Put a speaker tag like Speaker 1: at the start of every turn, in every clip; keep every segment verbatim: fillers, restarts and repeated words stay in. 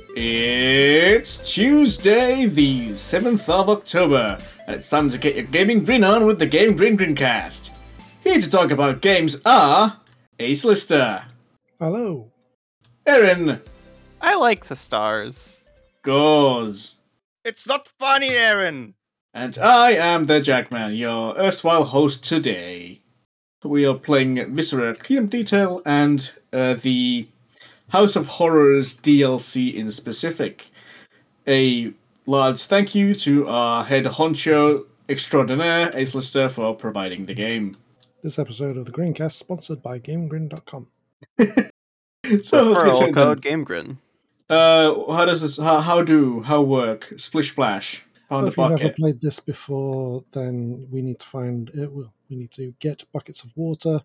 Speaker 1: It's Tuesday, the seventh of October, and it's time to get your gaming grin on with the Game Grin Grincast. Here to talk about games are Ace Lister,
Speaker 2: Hello.
Speaker 1: Aaron,
Speaker 3: I like the stars.
Speaker 1: Gauze,
Speaker 4: It's not funny, Aaron!
Speaker 1: and I am the Jackman, your erstwhile host today. We are playing Viscera Clean Detail and uh, the House of Horrors D L C in specific. A large thank you to our head honcho extraordinaire, Ace Lister, for providing the game.
Speaker 2: This episode of the Greencast sponsored by GameGrin dot com.
Speaker 1: So let's get to
Speaker 3: Referral
Speaker 1: it
Speaker 3: code
Speaker 1: then.
Speaker 3: GameGrin.
Speaker 1: Uh, how does this? How, how do? How work? Splish splash. Pound
Speaker 2: Well,
Speaker 1: a
Speaker 2: if you've never
Speaker 1: bucket.
Speaker 2: played this before, then we need to find it. Well, we need to get buckets of water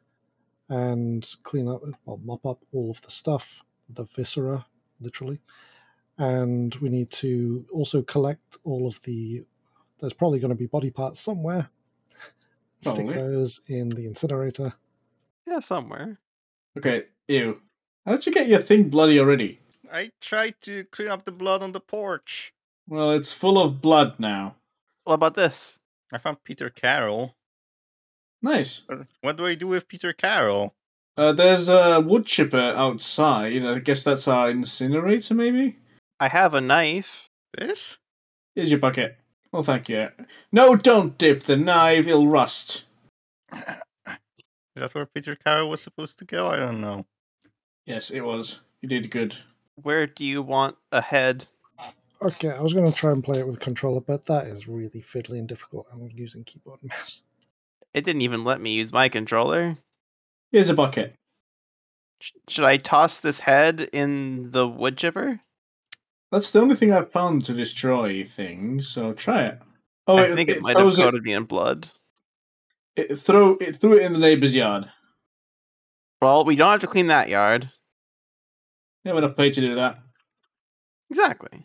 Speaker 2: and clean up, well, mop up all of the stuff, the viscera, literally. And we need to also collect all of the. There's probably going to be body parts somewhere. Stick
Speaker 1: Probably.
Speaker 2: those in the incinerator.
Speaker 3: Yeah, somewhere.
Speaker 1: Okay. Ew. How'd you get your thing bloody already?
Speaker 4: I tried to clean up the blood on the porch.
Speaker 1: Well, it's full of blood now.
Speaker 3: What about this?
Speaker 4: I found Peter Carroll.
Speaker 1: Nice.
Speaker 4: But what do I do with Peter Carroll?
Speaker 1: Uh, there's a wood chipper outside. I guess that's our incinerator, maybe?
Speaker 3: I have a knife.
Speaker 4: This?
Speaker 1: Here's your bucket. Well, thank you. No, don't dip the knife. It'll rust.
Speaker 4: Is that where Peter Carroll was supposed to go? I don't know.
Speaker 1: Yes, it was. You did good.
Speaker 3: Where do you want a head?
Speaker 2: Okay, I was going to try and play it with a controller, but that is really fiddly and difficult. I'm using keyboard and mouse.
Speaker 3: It didn't even let me use my controller.
Speaker 1: Here's a bucket.
Speaker 3: Sh- should I toss this head in the wood chipper?
Speaker 1: That's the only thing I've found to destroy things, so try it. Oh,
Speaker 3: I
Speaker 1: it,
Speaker 3: think it,
Speaker 1: it
Speaker 3: might have
Speaker 1: throws
Speaker 3: coated me in blood.
Speaker 1: it, it throw it threw it in the neighbor's yard.
Speaker 3: Well, we don't have to clean that yard.
Speaker 1: You have enough pay to do that.
Speaker 3: Exactly.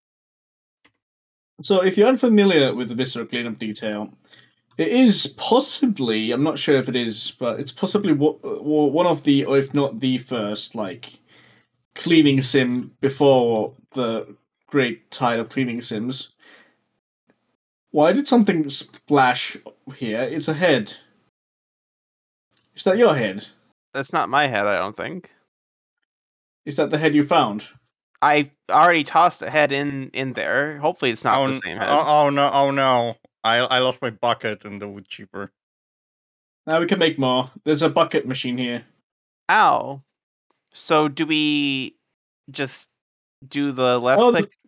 Speaker 1: So, if you're unfamiliar with the Viscera cleanup detail, it is possibly, I'm not sure if it is, but it's possibly wo- wo- one of the, or if not the first, like, cleaning sim before the great tide of cleaning sims. Why did something splash here? It's a head. Is that your head?
Speaker 3: That's not my head, I don't think.
Speaker 1: Is that the head you found?
Speaker 3: I already tossed a head in, in there. Hopefully it's not
Speaker 4: oh,
Speaker 3: the
Speaker 4: n-
Speaker 3: same head.
Speaker 4: Oh, oh no! Oh no! I I lost my bucket in the wood chipper.
Speaker 1: Now we can make more. There's a bucket machine here.
Speaker 3: Ow. So do we just do the left
Speaker 1: Oh,
Speaker 3: click?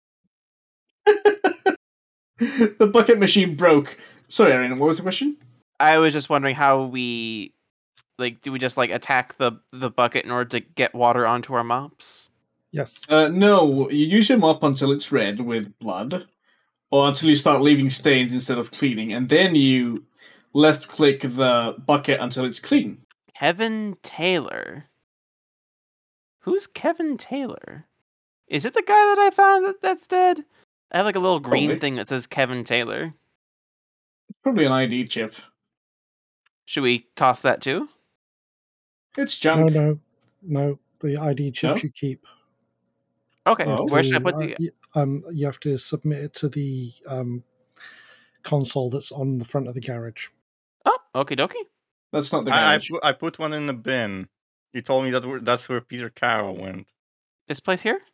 Speaker 1: The bucket machine broke. Sorry, Aaron, what was the question?
Speaker 3: I was just wondering how we like do we just like attack the the bucket in order to get water onto our mops?
Speaker 2: Yes.
Speaker 1: Uh, no, you use your mop until it's red with blood, or until you start leaving stains instead of cleaning, and then you left click the bucket until it's clean.
Speaker 3: Kevin Taylor. Who's Kevin Taylor? Is it the guy that I found that, that's dead? I have like a little green
Speaker 1: Probably.
Speaker 3: thing that says Kevin Taylor.
Speaker 1: Probably an I D chip.
Speaker 3: Should we toss that too?
Speaker 1: It's
Speaker 2: No,
Speaker 1: junk.
Speaker 2: no, no. The I D chips
Speaker 1: No?
Speaker 2: you keep.
Speaker 3: Okay,
Speaker 2: You have
Speaker 1: Oh.
Speaker 3: where should I
Speaker 2: to,
Speaker 3: put
Speaker 2: uh,
Speaker 3: the?
Speaker 2: y- um, you have to submit it to the um, console that's on the front of the garage.
Speaker 3: Oh, okie dokie.
Speaker 1: That's not the
Speaker 4: I I
Speaker 1: garage.
Speaker 4: put, I put one in the bin. You told me that were- that's where Peter Carroll went.
Speaker 3: This place here?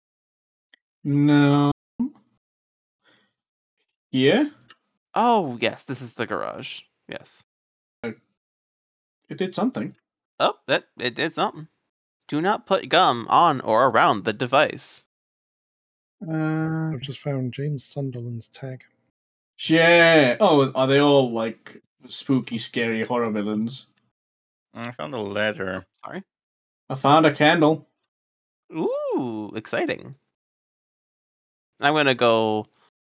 Speaker 1: No. Yeah?
Speaker 3: Oh, yes, this is the garage. Yes.
Speaker 1: It did something.
Speaker 3: Oh, that it did something. Do not put gum on or around the device.
Speaker 1: Uh,
Speaker 2: I've just found James Sunderland's tag.
Speaker 1: yeah. Oh, are they all like spooky, scary horror villains?
Speaker 4: I found a letter.
Speaker 3: Sorry.
Speaker 1: I found a candle.
Speaker 3: Ooh, exciting. I'm gonna go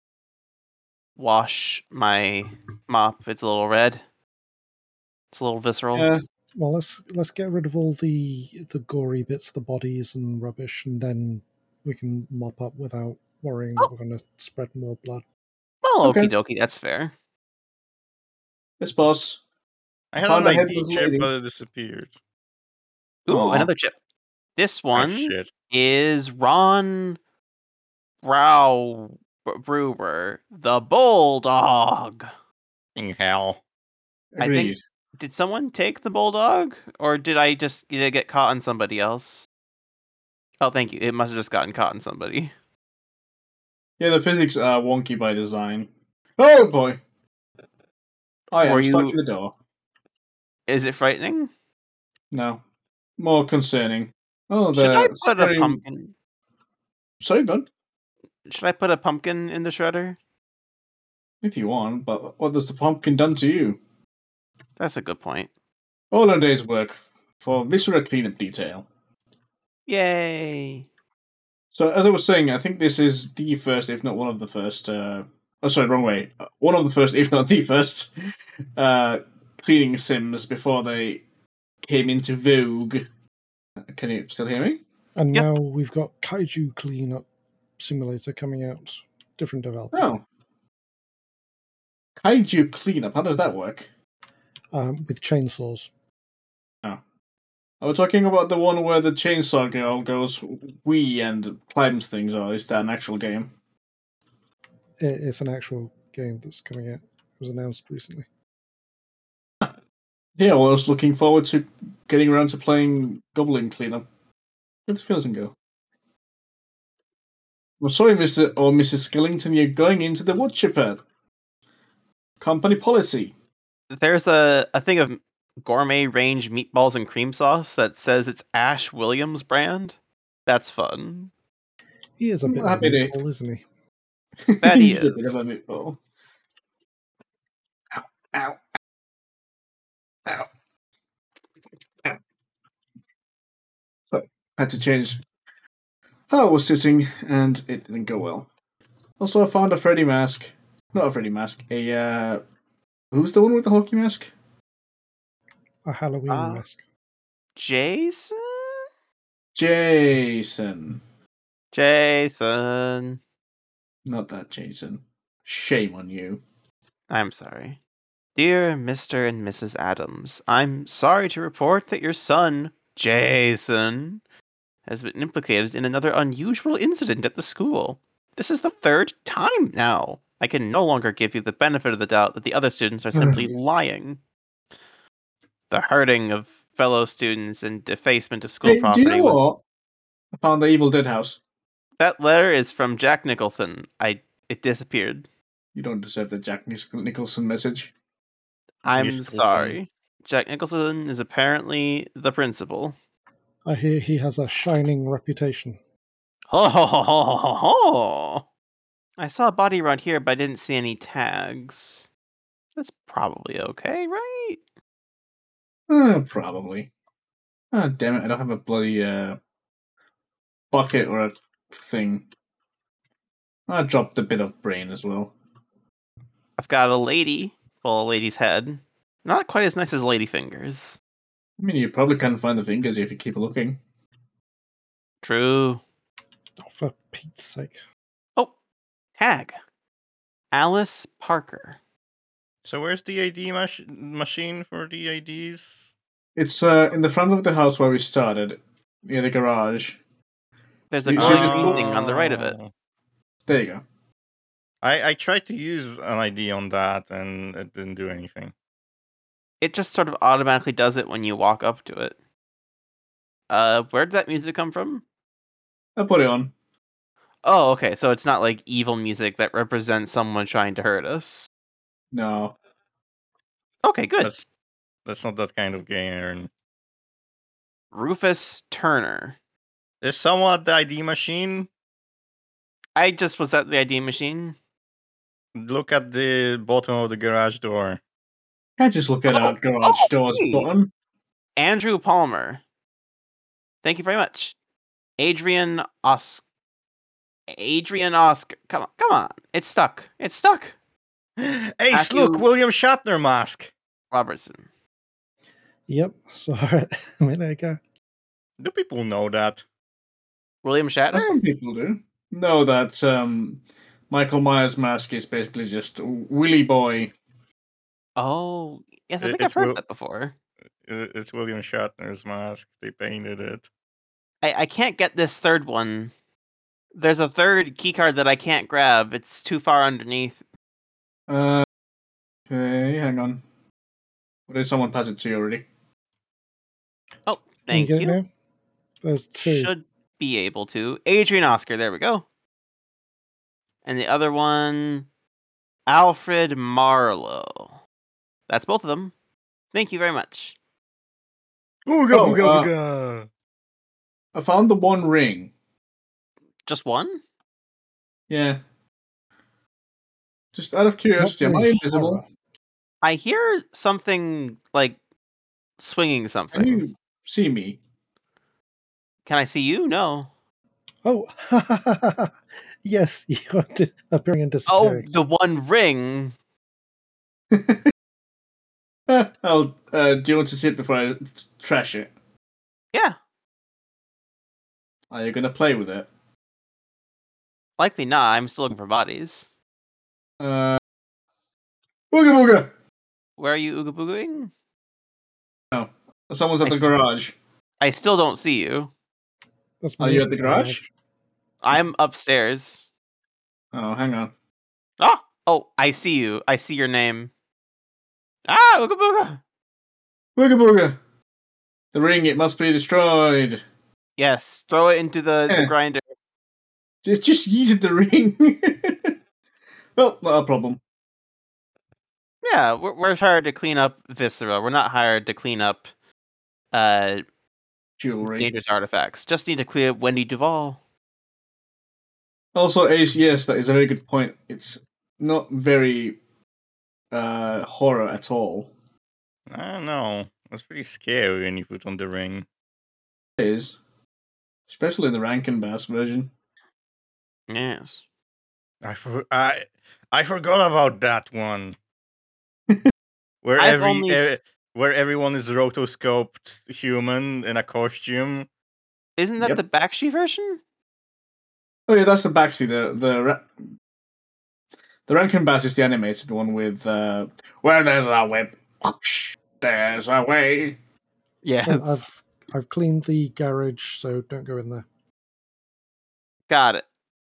Speaker 3: wash my mop. It's a little red. It's a little visceral.
Speaker 1: Yeah.
Speaker 2: Well, let's let's get rid of all the the gory bits, the bodies and rubbish, and then we can mop up without worrying that we're going to spread more blood.
Speaker 3: Well,
Speaker 1: Okay.
Speaker 3: okie dokie, that's fair.
Speaker 1: Yes, boss.
Speaker 4: I had
Speaker 1: Found
Speaker 4: an
Speaker 1: a
Speaker 4: I D
Speaker 1: headless
Speaker 4: chip,
Speaker 1: lady.
Speaker 4: but it disappeared.
Speaker 3: Ooh,
Speaker 1: Aw.
Speaker 3: another chip. This
Speaker 4: Oh,
Speaker 3: one
Speaker 4: shit.
Speaker 3: is Ron Brow Brewer, the Bulldog.
Speaker 4: In hell.
Speaker 3: I
Speaker 1: Agreed.
Speaker 3: think. Did someone take the Bulldog, or did I just did it get caught on somebody else? Oh, thank you. It must have just gotten caught on somebody.
Speaker 1: Yeah, the physics are wonky by design. Oh boy! I
Speaker 3: Were
Speaker 1: am stuck
Speaker 3: you-
Speaker 1: in the door.
Speaker 3: Is it frightening?
Speaker 1: No. More concerning. Oh,
Speaker 3: Should I
Speaker 1: the
Speaker 3: put a
Speaker 1: screen-
Speaker 3: pumpkin?
Speaker 1: Sorry, God.
Speaker 3: Should I put a pumpkin in the shredder?
Speaker 1: If you want, but what has the pumpkin done to you?
Speaker 3: That's a good point.
Speaker 1: All a day's work for viscera cleanup detail.
Speaker 3: Yay!
Speaker 1: So, as I was saying, I think this is the first, if not one of the first. Uh, oh, sorry, wrong way. Uh, One of the first, if not the first, uh, cleaning sims before they came into vogue. Can you still hear me?
Speaker 2: And
Speaker 3: Yep.
Speaker 2: now we've got Kaiju Cleanup Simulator coming out. Different developer.
Speaker 1: Oh. Kaiju cleanup. How does that work?
Speaker 2: Um, with chainsaws.
Speaker 1: Are we talking about the one where the chainsaw girl goes wee and climbs things, or is that an actual game?
Speaker 2: It, it's an actual game that's coming out. It was announced recently.
Speaker 1: Yeah, well, I was looking forward to getting around to playing Goblin Cleanup. Where'd Skeleton go? I'm sorry, Mister or Missus Skellington, you're going into the wood chipper. Company policy.
Speaker 3: There's a, a thing of gourmet range meatballs and cream sauce that says it's Ash Williams brand. That's fun.
Speaker 2: He is a
Speaker 1: I'm
Speaker 2: bit of a
Speaker 1: happy to-
Speaker 2: meatball, isn't he?
Speaker 3: That he
Speaker 1: He's a bit
Speaker 3: is.
Speaker 1: of a meatball. Ow, ow, ow, ow. Sorry, had to change how I was sitting, and it didn't go well. Also, I found a Freddy mask. Not a Freddy mask. A, uh... Who's the one with the hockey mask?
Speaker 2: A Halloween
Speaker 3: Uh,
Speaker 2: mask.
Speaker 3: Jason?
Speaker 1: Jason.
Speaker 3: Jason.
Speaker 1: Not that Jason. Shame on you.
Speaker 3: I'm sorry. Dear Mister and Missus Adams, I'm sorry to report that your son, Jason, has been implicated in another unusual incident at the school. This is the third time now. I can no longer give you the benefit of the doubt that the other students are simply lying. The hurting of fellow students and defacement of school
Speaker 1: Hey, do
Speaker 3: property.
Speaker 1: you know
Speaker 3: was-
Speaker 1: what? I found the Evil Dead house.
Speaker 3: That letter is from Jack Nicholson. I it disappeared.
Speaker 1: You don't deserve the Jack Nic- Nicholson message.
Speaker 3: I'm
Speaker 4: Nicholson.
Speaker 3: sorry. Jack Nicholson is apparently the principal.
Speaker 2: I hear he has a shining reputation.
Speaker 3: Ho ho ho ho ho ho! I saw a body around here, but I didn't see any tags. That's probably okay, right?
Speaker 1: Uh, probably. Ah, damn it! I don't have a bloody uh, bucket or a thing. I dropped a bit of brain as well.
Speaker 3: I've got a lady. Well, a lady's head. Not quite as nice as lady fingers.
Speaker 1: I mean, you probably can't find the fingers if you keep looking.
Speaker 3: True.
Speaker 2: Oh, for Pete's sake.
Speaker 3: Oh, tag. Alice Parker.
Speaker 4: So where's the A D mach- machine for the A Ds?
Speaker 1: It's uh, in the front of the house where we started, near the garage.
Speaker 3: There's a
Speaker 1: You-
Speaker 3: green
Speaker 1: so you just pull-
Speaker 3: thing on the right of it.
Speaker 4: Oh.
Speaker 1: There you go.
Speaker 4: I, I tried to use an I D on that and it didn't do anything.
Speaker 3: It just sort of automatically does it when you walk up to it. Uh, where did that music come from?
Speaker 1: I put it on.
Speaker 3: Oh, okay. So it's not like evil music that represents someone trying to hurt us.
Speaker 1: No.
Speaker 3: Okay, good.
Speaker 4: That's that's not that kind of game.
Speaker 3: Rufus Turner.
Speaker 4: Is someone at the I D machine?
Speaker 3: I just was at the I D machine.
Speaker 4: Look at the bottom of the garage door.
Speaker 1: Can't just look at
Speaker 3: Oh,
Speaker 1: our garage
Speaker 3: oh,
Speaker 1: doors
Speaker 3: hey.
Speaker 1: button.
Speaker 3: Andrew Palmer. Thank you very much. Adrian Oscar. Adrian Oscar. Come on, come on. It's stuck. It's stuck.
Speaker 4: Ace, look,
Speaker 3: Matthew-
Speaker 4: William Shatner mask.
Speaker 3: Robertson.
Speaker 2: Yep, saw it a minute ago.
Speaker 4: Do people know that?
Speaker 3: William Shatner?
Speaker 1: Some people do know that um, Michael Myers' mask is basically just Willy Boy.
Speaker 3: Oh, yes, I
Speaker 4: It-
Speaker 3: think
Speaker 4: it's
Speaker 3: I've heard
Speaker 4: Will-
Speaker 3: that before.
Speaker 4: Uh, It's William Shatner's mask. They painted it.
Speaker 3: I, I can't get this third one. There's a third keycard that I can't grab. It's too far underneath.
Speaker 1: Uh, okay, hang on. Or did someone pass it to you already?
Speaker 3: Oh,
Speaker 2: Can you
Speaker 3: thank
Speaker 2: get
Speaker 3: you.
Speaker 2: it now? There's two.
Speaker 3: Should be able to. Adrian Oscar, there we go. And the other one, Alfred Marlowe. That's both of them. Thank you very much.
Speaker 4: Ooga
Speaker 1: Oh,
Speaker 4: booga
Speaker 1: uh,
Speaker 4: booga.
Speaker 1: I found the one ring.
Speaker 3: Just one?
Speaker 1: Yeah. Just out of
Speaker 2: Not
Speaker 1: curiosity, am I
Speaker 2: very
Speaker 1: invisible?
Speaker 2: horror.
Speaker 3: I hear something like swinging
Speaker 1: Can
Speaker 3: something.
Speaker 1: you see me?
Speaker 3: Can I see you? No.
Speaker 2: Oh, yes, you are di- appearing and
Speaker 3: Oh,
Speaker 2: disappearing.
Speaker 3: the one ring.
Speaker 1: I'll, uh, do you want to see it before I trash it?
Speaker 3: Yeah.
Speaker 1: Are you gonna play with it?
Speaker 3: Likely not. I'm still looking for bodies.
Speaker 1: Uh, Booga booga!
Speaker 3: Where are you ooga booging?
Speaker 1: No. Someone's at
Speaker 3: I
Speaker 1: the
Speaker 3: see.
Speaker 1: garage.
Speaker 3: I still don't see you.
Speaker 2: That's
Speaker 1: Are
Speaker 2: me
Speaker 1: you at the garage?
Speaker 3: I'm upstairs.
Speaker 1: Oh, hang on.
Speaker 3: Oh, oh, I see you. I see your name. Ah, ooga booga.
Speaker 1: Booga booga! The ring, it must be destroyed.
Speaker 3: Yes, throw it into the, the
Speaker 1: Eh.
Speaker 3: grinder.
Speaker 1: Just, just yeeted the ring. Well, not a problem.
Speaker 3: Yeah, we're, we're hired to clean up Viscera. We're not hired to clean up uh
Speaker 1: Jewelry.
Speaker 3: dangerous artifacts. Just need to clear up Wendy Duvall.
Speaker 1: Also, Ace, yes, that is a very good point. It's not very uh, horror at all.
Speaker 4: I don't know. It's pretty scary when you put on the ring.
Speaker 1: It is. Especially in the Rankin Bass version.
Speaker 3: Yes.
Speaker 4: I for, I I forgot about that one. Where
Speaker 3: I've
Speaker 4: every
Speaker 3: only
Speaker 4: e-
Speaker 3: s-
Speaker 4: where everyone is rotoscoped human in a costume.
Speaker 3: Isn't that
Speaker 1: Yep.
Speaker 3: the Bakshi version?
Speaker 1: Oh yeah, that's the backseat. The the Ra- the Rankin Bass is the animated one with uh, where there's a web, there's a way.
Speaker 3: Yes.
Speaker 2: Well, I've I've cleaned the garage, so don't go in there.
Speaker 3: Got it.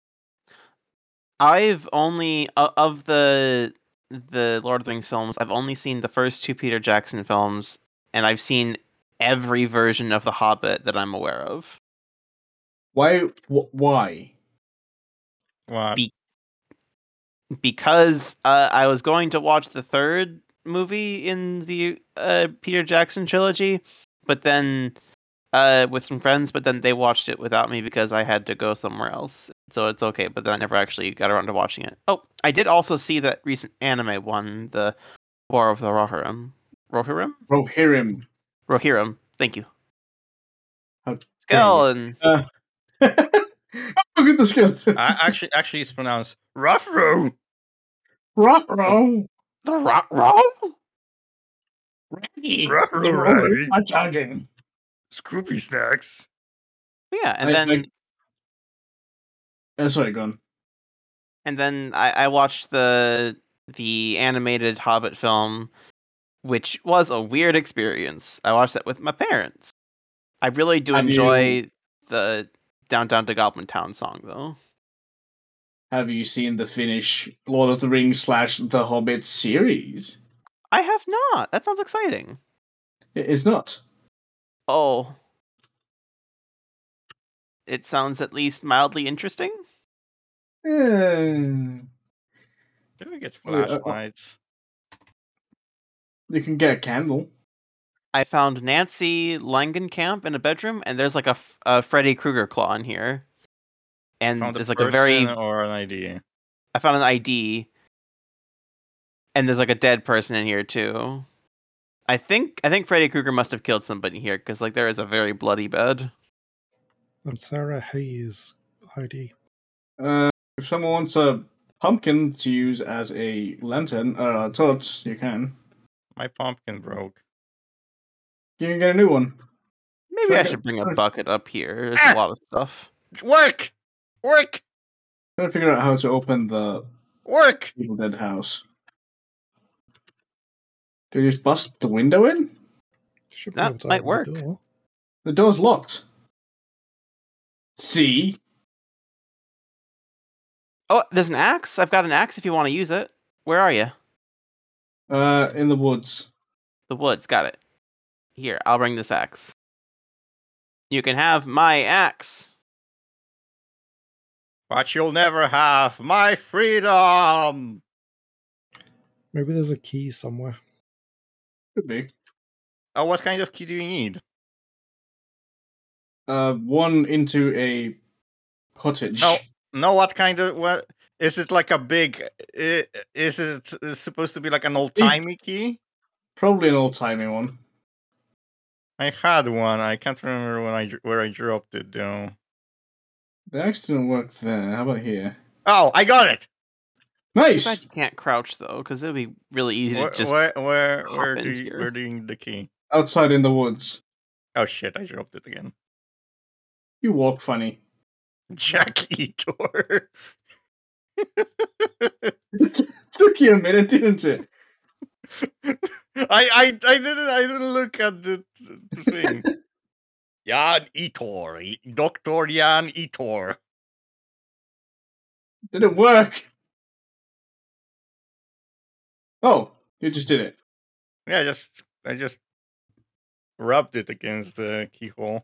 Speaker 3: I've only o- of the the Lord of the Rings films, I've only seen the first two Peter Jackson films, and I've seen every version of The Hobbit that I'm aware of.
Speaker 1: Why? Wh- why?
Speaker 4: What?
Speaker 3: Be- because uh, I was going to watch the third movie in the uh, Peter Jackson trilogy, but then uh, with some friends, but then they watched it without me because I had to go somewhere else. So it's okay, but then I never actually got around to watching it. Oh, I did also see that recent anime one, the War of the Rohirrim. Rohirrim?
Speaker 1: Rohirrim.
Speaker 3: Rohirrim. Thank you.
Speaker 1: How dare you.
Speaker 3: Skeleton.
Speaker 1: Uh, look at the skeleton.
Speaker 4: I, actually, actually, it's pronounced Ruffro.
Speaker 1: Ruh-roh.
Speaker 3: The Rock Roll?
Speaker 1: Raggy.
Speaker 4: Ruh-roh,
Speaker 1: The rollers
Speaker 4: Raggy.
Speaker 1: are charging.
Speaker 4: Scroopy snacks.
Speaker 3: Yeah, and
Speaker 1: I-
Speaker 3: then
Speaker 1: I- Uh, sorry, go on.
Speaker 3: and then I, I watched the the animated Hobbit film, which was a weird experience. I watched that with my parents. I really do
Speaker 1: Have
Speaker 3: enjoy
Speaker 1: you-
Speaker 3: the Downtown to Goblin Town song, though.
Speaker 1: Have you seen the Finnish Lord of the Rings slash The Hobbit series?
Speaker 3: I have not. That sounds exciting.
Speaker 1: It is not.
Speaker 3: Oh. It sounds at least mildly interesting.
Speaker 1: Eh,
Speaker 4: Can we get
Speaker 1: Oh, yeah, uh, uh,
Speaker 4: flashlights?
Speaker 1: you can get a candle.
Speaker 3: I found Nancy Langenkamp in a bedroom, and there's like a, f- a Freddy Krueger claw in here. And
Speaker 4: Found a
Speaker 3: there's like
Speaker 4: person
Speaker 3: a very.
Speaker 4: or an idea.
Speaker 3: I found an I D. And there's like a dead person in here too. I think I think Freddy Krueger must have killed somebody here because like there is a very bloody bed.
Speaker 2: And Sarah Hayes I D.
Speaker 1: Uh, if someone wants a pumpkin to use as a lantern, uh, a torch, you can.
Speaker 4: My pumpkin broke.
Speaker 1: You can get a new one.
Speaker 3: Maybe
Speaker 1: Try
Speaker 3: I
Speaker 1: to-
Speaker 3: should bring a
Speaker 1: try to-
Speaker 3: bucket up here. There's
Speaker 4: Ah!
Speaker 3: a lot of stuff.
Speaker 4: Work! Work!
Speaker 1: Try to figure out how to open the
Speaker 4: Work!
Speaker 1: Evil Dead house. Do you just bust the window in?
Speaker 2: Should be
Speaker 3: That
Speaker 2: able to
Speaker 3: might
Speaker 2: open
Speaker 3: work.
Speaker 2: the door.
Speaker 1: The door's locked. See?
Speaker 3: Oh, there's an axe? I've got an axe if you want to use it. Where are you?
Speaker 1: Uh, in the woods.
Speaker 3: The woods, got it. Here, I'll bring this axe. You can have my axe.
Speaker 4: But you'll never have my freedom!
Speaker 2: Maybe there's a key somewhere.
Speaker 1: Could be.
Speaker 4: Oh, what kind of key do you need?
Speaker 1: Uh, one into a cottage.
Speaker 4: No, no. What kind of what? Is it like a big? i- Is it supposed to be like an old timey key?
Speaker 1: Probably an old-timey one.
Speaker 4: I had one. I can't remember when I dr- where I dropped it though.
Speaker 1: The axe didn't work there. How about here?
Speaker 4: Oh, I got it.
Speaker 3: Too
Speaker 1: Nice!
Speaker 3: bad you can't crouch though, because it'll be really easy
Speaker 4: Where
Speaker 3: to just.
Speaker 4: where where,
Speaker 3: hop
Speaker 4: where do
Speaker 3: into
Speaker 4: you,
Speaker 3: here.
Speaker 4: where do you need the key?
Speaker 1: Outside in the woods.
Speaker 4: Oh shit! I dropped it again.
Speaker 1: You walk funny.
Speaker 4: Jack Etor.
Speaker 1: It took you a minute, didn't it?
Speaker 4: I I I didn't I didn't look at the, the thing. Jan Etor, Doctor Jan Etor.
Speaker 1: Did it work? Oh, you just did it.
Speaker 4: Yeah, just I just rubbed it against the keyhole.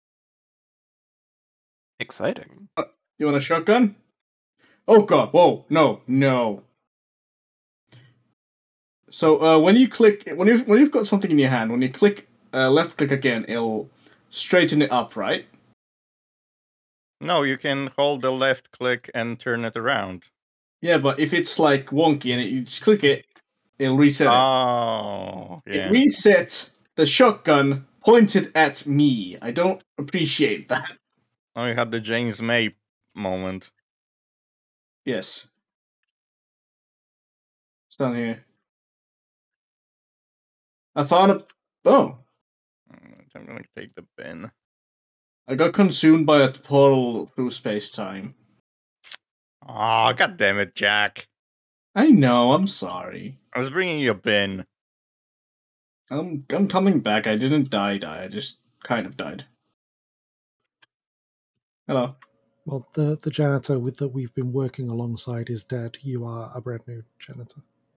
Speaker 3: Exciting.
Speaker 1: You want a shotgun? Oh god, whoa, no, no. So uh, when you click, when you've when you've got something in your hand, when you click uh, left click again, it'll straighten it up, right?
Speaker 4: No, you can hold the left click and turn it around.
Speaker 1: Yeah, but if it's like wonky and it, you just click it, it'll reset it.
Speaker 4: Oh,
Speaker 1: It
Speaker 4: yeah.
Speaker 1: reset the shotgun pointed at me. I don't appreciate that.
Speaker 4: Oh, you had the James May moment.
Speaker 1: Yes. It's down here. I found a. Oh,
Speaker 4: Mm, I'm gonna take the bin.
Speaker 1: I got consumed by a portal through space time.
Speaker 4: Oh, god damn it, Jack.
Speaker 1: I know. I'm sorry.
Speaker 4: I was bringing you a bin.
Speaker 1: I'm I'm coming back. I didn't die. Die. I just kind of died. Hello.
Speaker 2: Well, the, the janitor with that we've been working alongside is dead. You are a brand new janitor.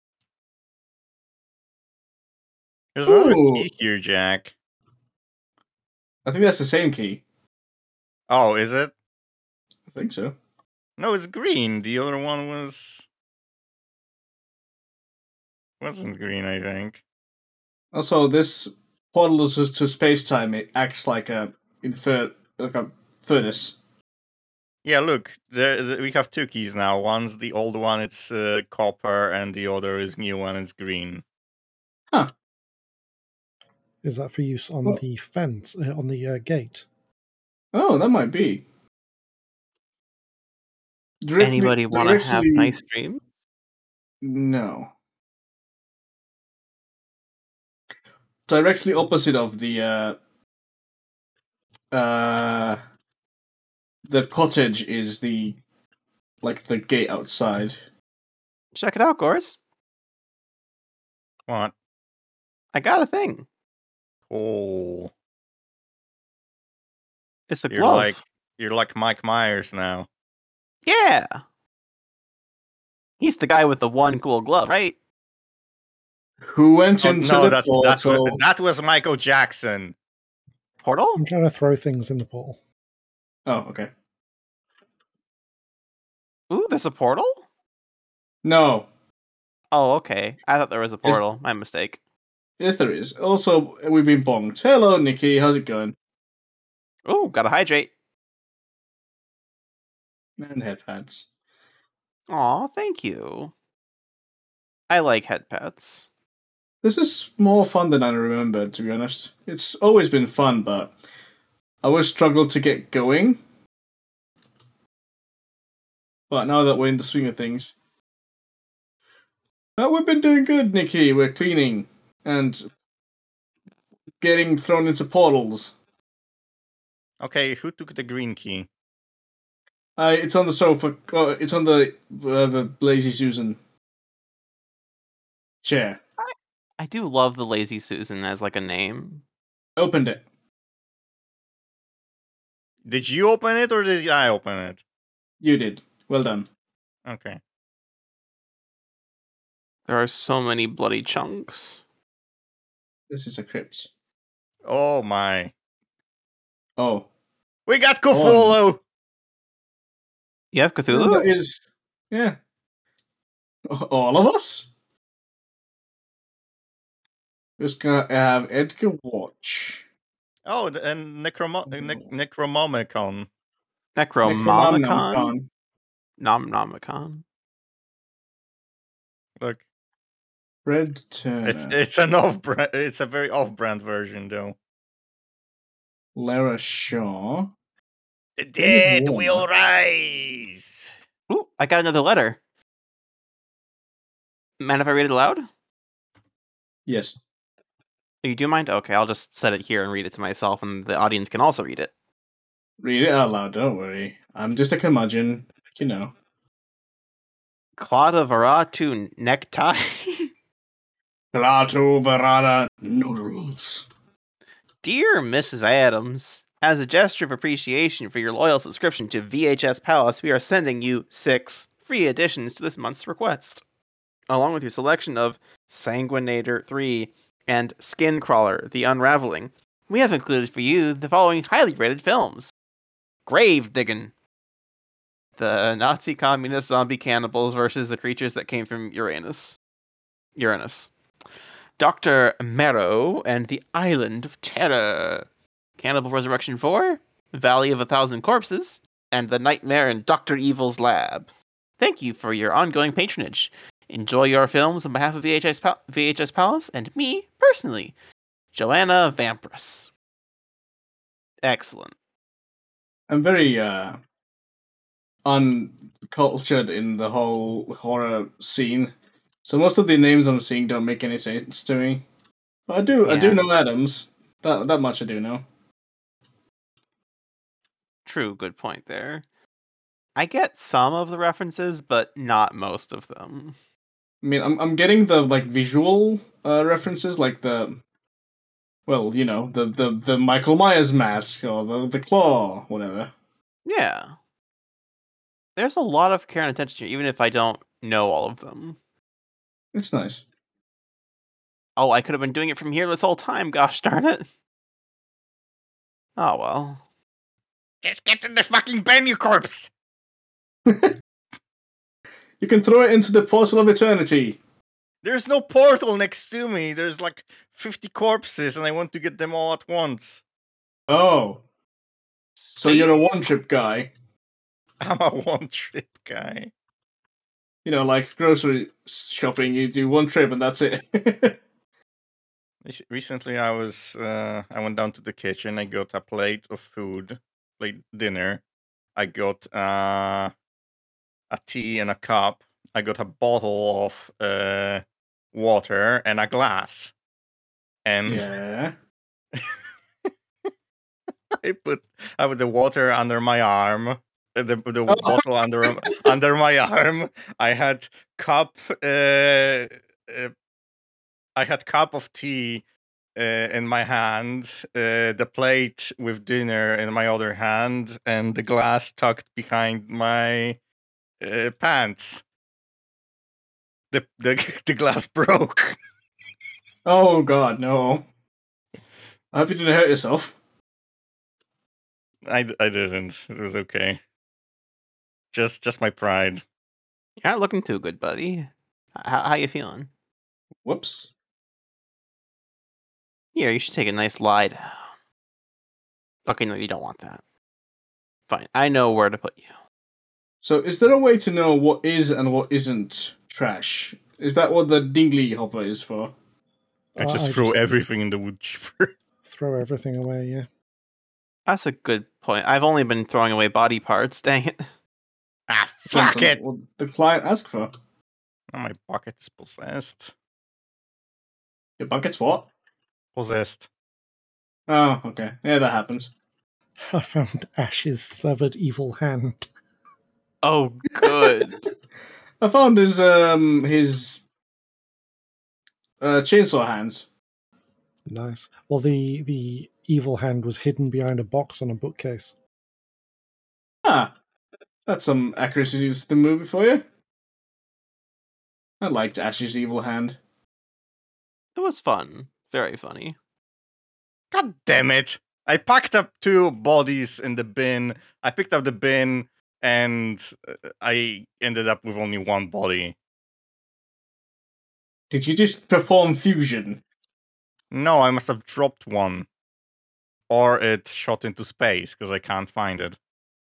Speaker 4: There's another
Speaker 1: Ooh.
Speaker 4: key here, Jack.
Speaker 1: I think that's the same key.
Speaker 4: Oh, is it?
Speaker 1: I think so.
Speaker 4: No, it's green. The other one was wasn't green, I think.
Speaker 1: Also, this portal to, to space time. It acts like a infer like a furnace.
Speaker 4: Yeah, look, there th- we have two keys now. One's the old one, it's uh, copper, and the other is new one, it's green.
Speaker 2: Is that for use on
Speaker 1: Oh.
Speaker 2: the fence, uh, on the uh, gate?
Speaker 1: Oh, that might be. Directly-
Speaker 3: Anybody want to have
Speaker 1: directly-
Speaker 3: nice dreams?
Speaker 1: No. Directly opposite of the uh uh the cottage is the like the gate outside.
Speaker 3: Check it out, Gores.
Speaker 4: What?
Speaker 3: I got a thing.
Speaker 4: Oh,
Speaker 3: It's a
Speaker 4: you're
Speaker 3: glove.
Speaker 4: like you're like Mike Myers now.
Speaker 3: Yeah. He's the guy with the one cool glove, right?
Speaker 1: Who went
Speaker 4: Oh,
Speaker 1: into
Speaker 4: no,
Speaker 1: the
Speaker 4: that's that's
Speaker 1: portal?
Speaker 4: wa- that was Michael Jackson.
Speaker 3: Portal?
Speaker 2: I'm trying to throw things in the portal.
Speaker 1: Oh, okay.
Speaker 3: Ooh, there's a portal?
Speaker 1: No.
Speaker 3: Oh, okay. I thought there was a portal. My mistake.
Speaker 1: Yes, there is. Also, we've been bonked. Hello, Nikki. How's it going?
Speaker 3: Ooh, gotta hydrate.
Speaker 1: And headpads.
Speaker 3: Aw, thank you. I like head pets.
Speaker 1: This is more fun than I remembered, to be honest. It's always been fun, but I always struggled to get going. But now that we're in the swing of things. Uh, we've been doing good, Nikki. We're cleaning and getting thrown into portals.
Speaker 4: Okay, who took the green key?
Speaker 1: Uh, it's on the sofa. Uh, it's on the, uh, the Lazy Susan chair.
Speaker 3: I do love the Lazy Susan as like a name.
Speaker 1: Opened it.
Speaker 4: Did you open it or did I open it?
Speaker 1: You did. Well done.
Speaker 4: Okay.
Speaker 3: There are so many bloody chunks.
Speaker 1: This is a crypt.
Speaker 4: Oh my.
Speaker 1: Oh.
Speaker 4: We got
Speaker 1: Oh.
Speaker 4: Cthulhu!
Speaker 3: You have
Speaker 1: Yeah,
Speaker 3: Cthulhu?
Speaker 1: that is. Yeah. All of us? Just gonna have Edgar watch.
Speaker 4: Oh, th- and Necromo- ne- Necromomicon.
Speaker 3: Necronomicon?
Speaker 1: Necronomicon.
Speaker 3: Nomnomicon.
Speaker 4: Look,
Speaker 1: Fred Turner.
Speaker 4: it's it's an off-brand. It's a very off-brand version, though.
Speaker 1: Lara Shaw.
Speaker 4: The
Speaker 1: David
Speaker 4: dead
Speaker 1: Warner.
Speaker 4: will rise.
Speaker 3: Ooh, I got another letter. Mind if I read it aloud?
Speaker 1: Yes.
Speaker 3: You do mind? Okay, I'll just set it here and read it to myself, and the audience can also read it.
Speaker 1: Read it out loud, don't worry. I'm just a curmudgeon, you know.
Speaker 3: Claude Varatu necktie.
Speaker 1: Plato Verada noodles.
Speaker 3: Dear Missus Adams, as a gesture of appreciation for your loyal subscription to V H S Palace, we are sending you six free additions to this month's request. Along with your selection of Sanguinator three and Skin Crawler, The Unraveling, we have included for you the following highly rated films. Grave Diggin'. The Nazi communist zombie cannibals versus the creatures that came from Uranus. Uranus. Doctor Marrow and the Island of Terror. Cannibal Resurrection four, Valley of a Thousand Corpses, and The Nightmare in Doctor Evil's Lab. Thank you for your ongoing patronage. Enjoy your films on behalf of V H S, pa- V H S Palace and me, personally, Joanna Vampras. Excellent.
Speaker 1: I'm very uh uncultured in the whole horror scene. So most of the names I'm seeing don't make any sense to me. But I do I do
Speaker 3: Yeah.
Speaker 1: know Adams. That that much I do know.
Speaker 3: True, good point there. I get some of the references, but not most of them.
Speaker 1: I mean I'm I'm getting the like visual uh references, like the well, you know, the the, the Michael Myers mask or the, the claw, whatever.
Speaker 3: Yeah. There's a lot of care and attention here, even if I don't know all of them.
Speaker 1: It's nice.
Speaker 3: Oh, I could have been doing it from here this whole time, gosh darn it. Oh well.
Speaker 4: Just get in the fucking Bennu corpse.
Speaker 1: You can throw it into the portal of eternity.
Speaker 4: There's no portal next to me. There's like fifty corpses, and I want to get them all at once.
Speaker 1: Oh. So you're a one trip guy.
Speaker 4: I'm a one-trip guy.
Speaker 1: You know, like grocery shopping, you do one trip and that's it.
Speaker 4: Rec- Recently, I was uh, I went down to the kitchen. I got a plate of food, plate dinner. I got uh, a tea and a cup. I got a bottle of uh, water and a glass. And
Speaker 1: Yeah.
Speaker 4: I put I put the water under my arm, uh, the the
Speaker 1: Oh.
Speaker 4: bottle under under my arm. I had cup. Uh, uh, I had cup of tea uh, in my hand, uh, the plate with dinner in my other hand, and the glass tucked behind my uh, pants. The the the glass broke.
Speaker 1: Oh god, no. I hope you didn't hurt yourself.
Speaker 4: I, d- I didn't. It was okay. Just just my pride.
Speaker 3: You're not looking too good, buddy. How, how you feeling?
Speaker 1: Whoops.
Speaker 3: Here, you should take a nice lie down. Okay, no, you don't want that. Fine, I know where to put you.
Speaker 1: So is there a way to know what is and what isn't trash? Is that what the dingly hopper is for?
Speaker 4: I
Speaker 2: Uh,
Speaker 4: just
Speaker 2: I
Speaker 4: threw
Speaker 2: just
Speaker 4: everything in the wood chipper.
Speaker 2: throw everything away, yeah.
Speaker 3: That's a good point. I've only been throwing away body parts, dang it.
Speaker 4: Ah,
Speaker 1: Depends
Speaker 4: fuck
Speaker 1: on
Speaker 4: it!
Speaker 1: What the client asked for.
Speaker 4: Oh, my bucket is possessed.
Speaker 1: Your bucket's what?
Speaker 4: Possessed.
Speaker 1: Oh, okay. Yeah, that happens.
Speaker 2: I found Ash's severed evil hand.
Speaker 3: Oh, good.
Speaker 1: I found his um his uh, chainsaw hands.
Speaker 2: Nice. Well, the the evil hand was hidden behind a box on a bookcase.
Speaker 1: Ah, that's some accuracy to the movie for you. I liked Ash's Evil Hand.
Speaker 3: It was fun. Very funny.
Speaker 4: God damn it! I packed up two bodies in the bin. I picked up the bin, and uh, I ended up with only one body.
Speaker 1: Did you just perform fusion?
Speaker 4: No, I must have dropped one. Or it shot into space, because I can't find it.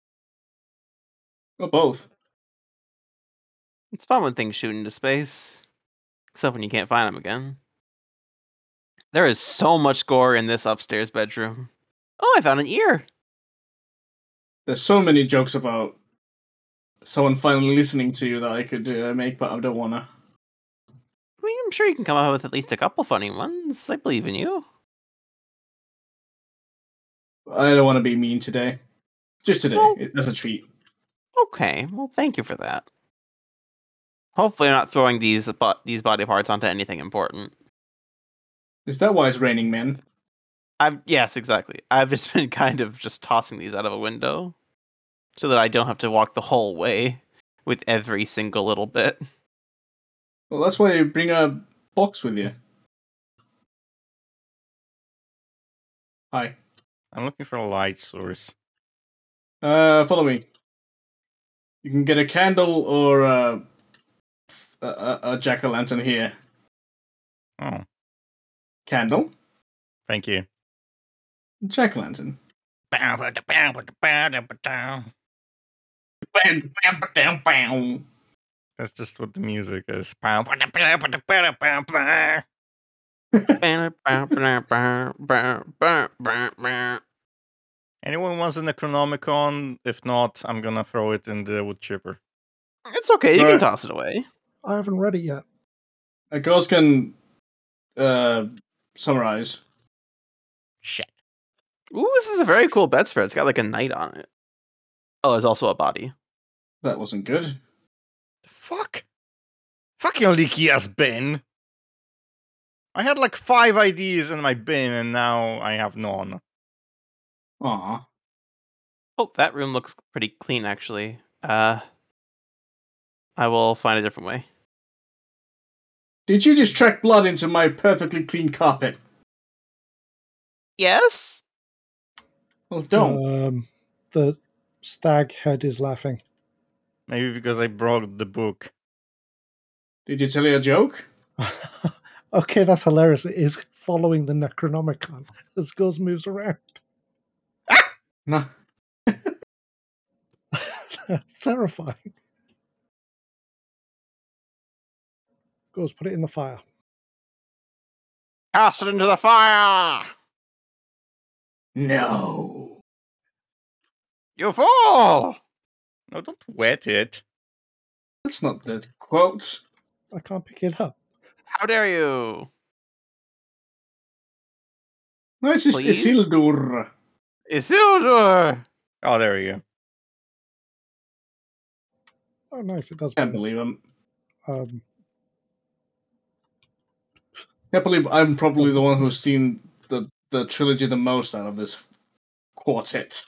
Speaker 1: Or both?
Speaker 3: It's fun when things shoot into space. Except when you can't find them again. There is so much gore in this upstairs bedroom. Oh, I found an ear!
Speaker 1: There's so many jokes about someone finally listening to you that I could uh, make, but I don't wanna.
Speaker 3: I mean, I'm sure you can come up with at least a couple funny ones. I believe in you.
Speaker 1: I don't want to be mean today. Just today.
Speaker 3: Well-
Speaker 1: It- That's a treat.
Speaker 3: Okay, well, thank you for that. Hopefully, you're not throwing these bo- these body parts onto anything important.
Speaker 1: Is that why it's raining men?
Speaker 3: I've yes, exactly. I've just been kind of just tossing these out of a window, so that I don't have to walk the whole way with every single little bit.
Speaker 1: Well, that's why you bring a box with you. Hi.
Speaker 4: I'm looking for a light source.
Speaker 1: Uh, follow me. You can get a candle or a, a, a, a jack-o'-lantern here.
Speaker 4: Oh,
Speaker 1: Candle?
Speaker 4: thank you.
Speaker 1: Jack-o'-lantern.
Speaker 4: Bow, bow, bow, bow, bow, bow, bow.
Speaker 1: Bam, bam, bam, bam.
Speaker 4: That's just what the music is. Bow, bow, bow, bow, bow, bow, bow. Anyone wants a Necronomicon? If not, I'm gonna throw it in the wood chipper.
Speaker 3: It's okay. You can
Speaker 1: Right.
Speaker 3: toss it away.
Speaker 2: I haven't read it yet.
Speaker 1: A ghost can uh, summarize.
Speaker 4: Shit.
Speaker 3: Ooh, this is a very cool bedspread. It's got like a knight on it. Oh, there's also a body.
Speaker 1: That wasn't good.
Speaker 4: The fuck? Fucking leaky ass bin. I had like five ideas in my bin and now I have none.
Speaker 1: Aw.
Speaker 3: Oh, that room looks pretty clean, actually. Uh, I will find a different way.
Speaker 1: Did you just track blood into my perfectly clean carpet?
Speaker 3: Yes?
Speaker 1: Well, don't.
Speaker 2: Um, the stag head is laughing.
Speaker 4: Maybe because I broke the book.
Speaker 1: Did you tell you a joke?
Speaker 2: Okay, that's hilarious. It is following the Necronomicon as Gauze moves around.
Speaker 1: No.
Speaker 2: That's terrifying. Gauze, put it in the fire.
Speaker 3: Cast it into the fire!
Speaker 1: No.
Speaker 3: You fool!
Speaker 4: No, don't wet it.
Speaker 1: That's not the quote.
Speaker 2: I can't pick it up.
Speaker 3: How dare you?
Speaker 1: No, it's just
Speaker 3: Please?
Speaker 1: Isildur.
Speaker 3: Isildur!
Speaker 4: Oh, there we go.
Speaker 2: Oh, nice. It does.
Speaker 1: Can't
Speaker 2: move.
Speaker 1: believe I'm.
Speaker 2: Um,
Speaker 1: Can't believe I'm probably
Speaker 2: Doesn't-
Speaker 1: the one who's seen the the trilogy the most out of this quartet.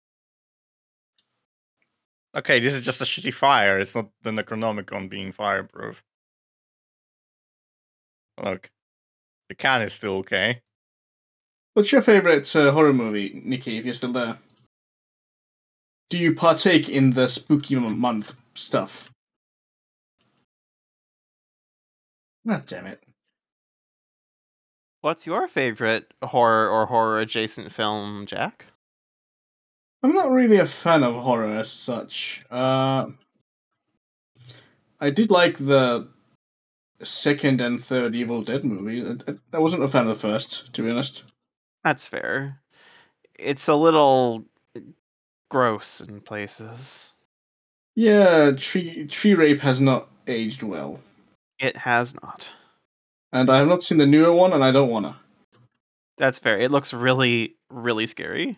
Speaker 4: Okay, this is just a shitty fire. It's not the Necronomicon being fireproof. Look. The can is still okay.
Speaker 1: What's your favorite uh, horror movie, Nikki? If you're still there, do you partake in the spooky m- month stuff? God damn it!
Speaker 3: What's your favorite horror or horror adjacent film, Jack?
Speaker 1: I'm not really a fan of horror as such. Uh, I did like the second and third Evil Dead movies. I, I- I wasn't a fan of the first, to be honest.
Speaker 3: That's fair. It's a little gross in places.
Speaker 1: Yeah, tree tree rape has not aged well,
Speaker 3: It has not.
Speaker 1: and I have not seen the newer one, and I don't wanna.
Speaker 3: That's fair. It looks really, really scary.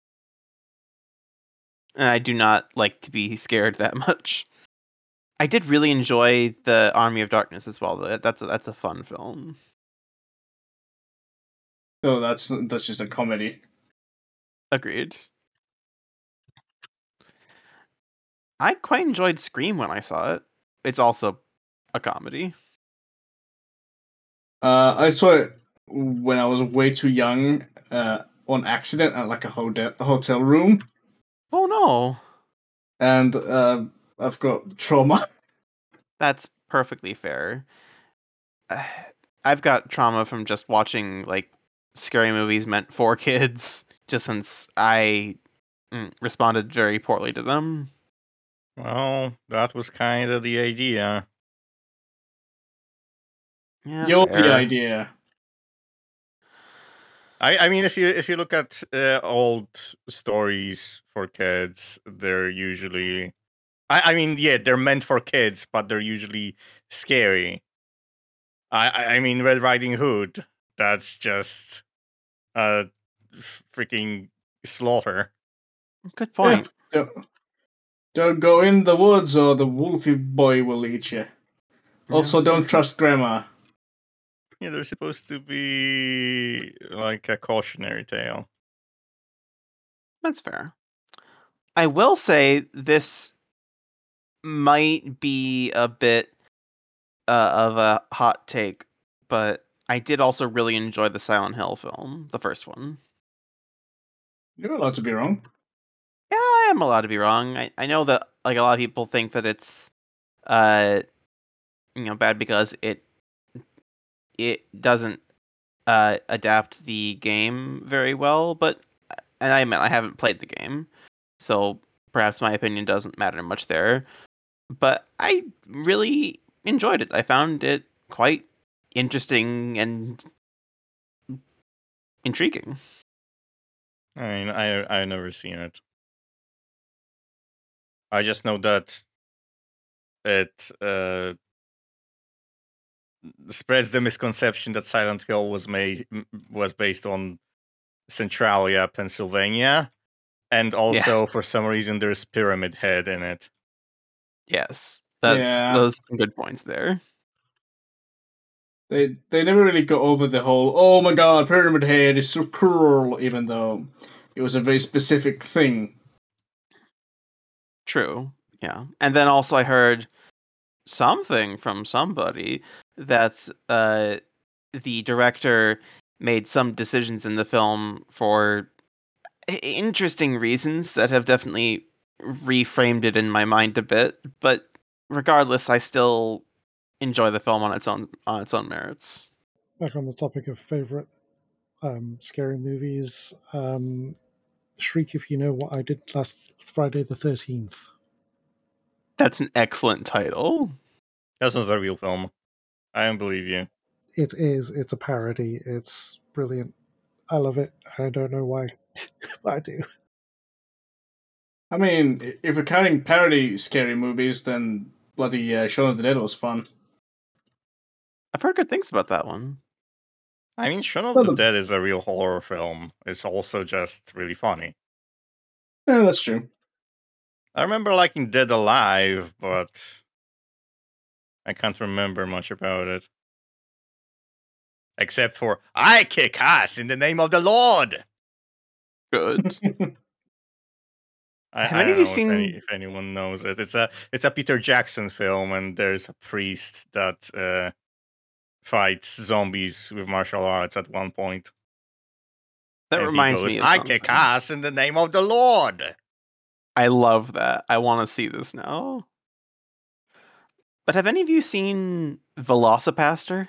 Speaker 3: And I do not like to be scared that much. I did really enjoy the Army of Darkness as well. Though. That's a, that's a fun film.
Speaker 1: Oh, that's that's just a comedy.
Speaker 3: Agreed. I quite enjoyed Scream when I saw it. It's also a comedy.
Speaker 1: Uh, I saw it when I was way too young, uh, on accident at like a hotel a hotel room,
Speaker 3: Oh no,
Speaker 1: and uh, I've got trauma.
Speaker 3: that's perfectly fair. I've got trauma from just watching like scary movies meant for kids, just since I mm, responded very poorly to them.
Speaker 4: Well, that was kind of the idea.
Speaker 3: Yeah,
Speaker 1: You're the
Speaker 3: fair.
Speaker 1: idea.
Speaker 4: I, I mean, if you if you look at uh, old stories for kids, they're usually, I, I mean, yeah, they're meant for kids, but they're usually scary. I I I mean, Red Riding Hood. That's just a freaking slaughter.
Speaker 3: Good
Speaker 1: Yeah.
Speaker 3: point.
Speaker 1: Don't, don't go in the woods, or the wolfy boy will eat you. Also, don't trust grandma.
Speaker 4: Yeah, they're supposed to be like a cautionary tale.
Speaker 3: That's fair. I will say this might be a bit uh, of a hot take, but I did also really enjoy the Silent Hill film, the first one.
Speaker 1: You're allowed to be wrong.
Speaker 3: Yeah, I am allowed to be wrong. I, I know that like a lot of people think that it's uh you know bad because it it doesn't uh adapt the game very well, but and I admit I haven't played the game, so perhaps my opinion doesn't matter much there. But I really enjoyed it. I found it quite interesting and intriguing.
Speaker 4: I mean, I I've never seen it. I just know that it uh, spreads the misconception that Silent Hill was made was based on Centralia, Pennsylvania, and also
Speaker 3: Yes.
Speaker 4: for some reason there's Pyramid Head in it.
Speaker 3: Yes, that's
Speaker 1: Yeah.
Speaker 3: those some good points there.
Speaker 1: They they never really got over the whole, oh my god, Pyramid Head is so cruel, even though it was a very specific thing.
Speaker 3: True. Yeah. And then also I heard something from somebody that uh the director made some decisions in the film for i- interesting reasons that have definitely reframed it in my mind a bit, but regardless I still enjoy the film on its own on its own merits.
Speaker 2: Back on the topic of favorite um, scary movies, um, Shriek if you know what I did last Friday the thirteenth.
Speaker 3: That's an excellent title.
Speaker 4: That's not a real film. I don't believe you.
Speaker 2: It is. It's a parody. It's brilliant. I love it. I don't know why, but I do.
Speaker 1: I mean, i- if we're counting parody scary movies, then bloody uh, Shaun of the Dead was fun.
Speaker 3: I've heard good things about that one.
Speaker 4: I mean, Shaun of
Speaker 1: Well,
Speaker 4: the
Speaker 1: the-
Speaker 4: Dead is a real horror film. It's also just really funny.
Speaker 1: Yeah, that's true.
Speaker 4: I remember liking Dead Alive, but I can't remember much about it. Except for, I kick ass in the name of the Lord!
Speaker 3: Good.
Speaker 4: I,
Speaker 3: Have
Speaker 4: I
Speaker 3: any of
Speaker 4: don't
Speaker 3: you
Speaker 4: know if, any,
Speaker 3: seen
Speaker 4: if anyone knows it. It's a it's a Peter Jackson film, and there's a priest that uh, fights zombies with martial arts at one point.
Speaker 3: that
Speaker 4: and
Speaker 3: reminds
Speaker 4: he goes,
Speaker 3: me of
Speaker 4: I
Speaker 3: something.
Speaker 4: kick ass in the name of the Lord!
Speaker 3: I love that. I want to see this now. But have any of you seen Velocipaster?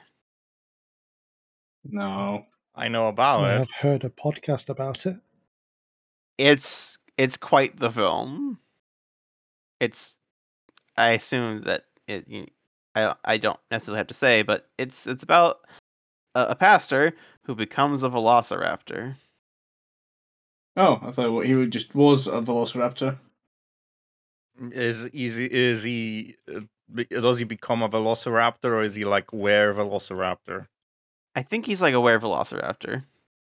Speaker 1: No.
Speaker 4: I know about
Speaker 2: I
Speaker 4: it.
Speaker 2: have heard a podcast about it.
Speaker 3: It's it's quite the film. It's I assume that it. You, I I don't necessarily have to say, but it's it's about a, a pastor who becomes a velociraptor.
Speaker 1: Oh, I thought he just was a Velociraptor.
Speaker 4: Is is he, is he uh, be- does he become a Velociraptor, or is he like where Velociraptor?
Speaker 3: I think he's like a were velociraptor.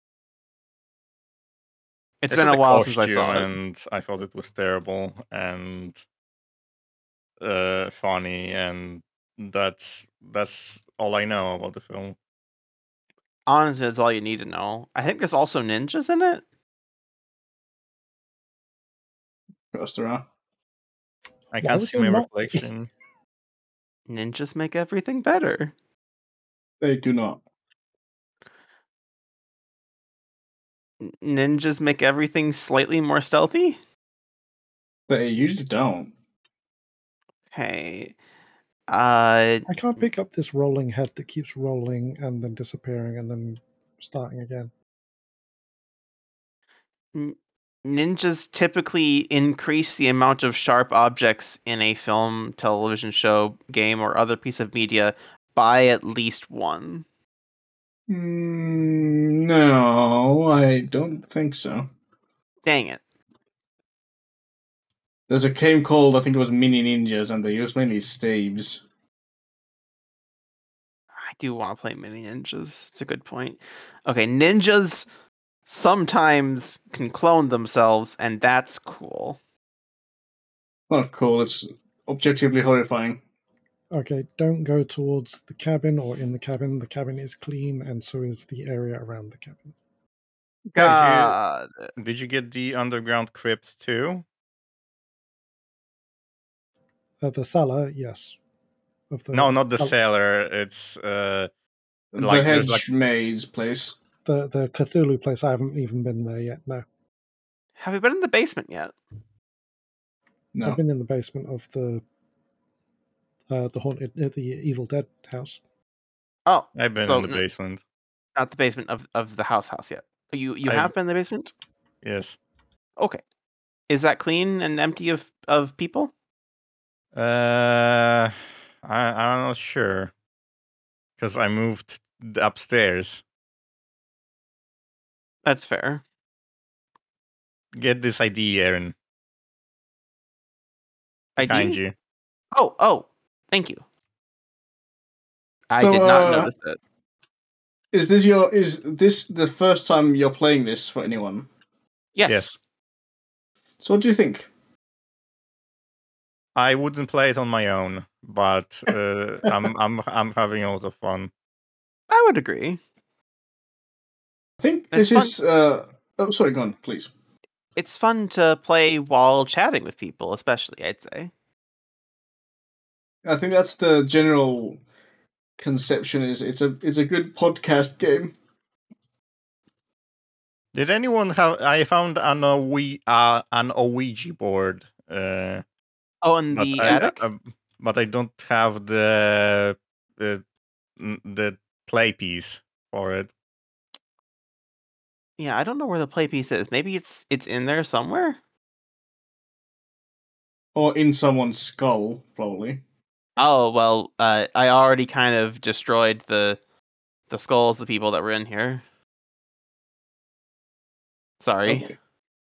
Speaker 3: It's
Speaker 4: I
Speaker 3: been
Speaker 4: saw
Speaker 3: a
Speaker 4: the
Speaker 3: while since I
Speaker 4: costume
Speaker 3: saw it.
Speaker 4: and I thought it was terrible and uh, funny, and that's that's all I know about the film.
Speaker 3: Honestly, that's all you need to know. I think there's also ninjas in it.
Speaker 1: Cross there are.
Speaker 4: I
Speaker 2: Why
Speaker 4: can't
Speaker 2: would
Speaker 4: see
Speaker 2: they
Speaker 4: my
Speaker 2: not be?
Speaker 4: reflection.
Speaker 3: Ninjas make everything better.
Speaker 1: They do not.
Speaker 3: N- Ninjas make everything slightly more stealthy?
Speaker 1: They usually don't.
Speaker 3: Okay. Uh,
Speaker 2: I can't pick up this rolling head that keeps rolling and then disappearing and then starting again.
Speaker 3: n- ninjas typically increase the amount of sharp objects in a film, television show, game, or other piece of media by at least one.
Speaker 1: Mm, no, I don't think so.
Speaker 3: Dang it.
Speaker 1: There's a game called, I think it was Mini Ninjas, and they use mainly staves.
Speaker 3: I do want to play Mini Ninjas. It's a good point. Okay, ninjas sometimes can clone themselves, and that's cool.
Speaker 1: Not cool, it's objectively horrifying.
Speaker 2: Okay, don't go towards the cabin or in the cabin. The cabin is clean, and so is the area around the cabin.
Speaker 3: God.
Speaker 4: Did you get the underground crypt too?
Speaker 2: Uh, the cellar, yes. Of the
Speaker 4: No, not the
Speaker 2: cel-
Speaker 4: cellar. It's uh,
Speaker 1: The
Speaker 4: Like, there's,
Speaker 1: hedge
Speaker 4: like-
Speaker 1: maze place.
Speaker 2: the the Cthulhu place. I haven't even been there yet. No,
Speaker 3: Have you been in the basement yet?
Speaker 1: No.
Speaker 2: I've been in the basement of the uh, the haunted, uh, the Evil Dead house.
Speaker 3: Oh,
Speaker 4: I've been
Speaker 3: so
Speaker 4: in the
Speaker 3: n-
Speaker 4: basement.
Speaker 3: not the basement of, of the house house yet. You you
Speaker 4: I've-
Speaker 3: have been in the basement?
Speaker 4: Yes.
Speaker 3: Okay. Is that clean and empty of, of people?
Speaker 4: Uh, I I'm not sure because I moved upstairs.
Speaker 3: That's fair.
Speaker 4: Get this I D, Aaron.
Speaker 3: I
Speaker 4: Behind
Speaker 3: do?
Speaker 4: you.
Speaker 3: Oh, oh, thank you. I
Speaker 1: So,
Speaker 3: did not
Speaker 1: uh,
Speaker 3: notice it.
Speaker 1: Is this your is this the first time you're playing this for anyone?
Speaker 3: Yes.
Speaker 4: Yes.
Speaker 1: So what do you think?
Speaker 4: I wouldn't play it on my own, but uh, I'm I'm I'm having a lot of fun.
Speaker 3: I would agree.
Speaker 1: I think
Speaker 3: It's
Speaker 1: this
Speaker 3: fun.
Speaker 1: is uh oh sorry, go on, please.
Speaker 3: It's fun to play while chatting with people, especially, I'd say.
Speaker 1: I think that's the general conception is it's a it's a good podcast game.
Speaker 4: Did anyone have? I found an Ouija, uh, an Ouija board, uh,
Speaker 3: Oh, in
Speaker 4: but
Speaker 3: the
Speaker 4: I,
Speaker 3: attic?
Speaker 4: uh, but I don't have the the the play piece for it.
Speaker 3: Yeah, I don't know where the play piece is. Maybe it's it's in there somewhere?
Speaker 1: Or in someone's skull, probably.
Speaker 3: Oh, well, uh, I already kind of destroyed the the skulls of the people that were in here. Sorry.
Speaker 1: Okay.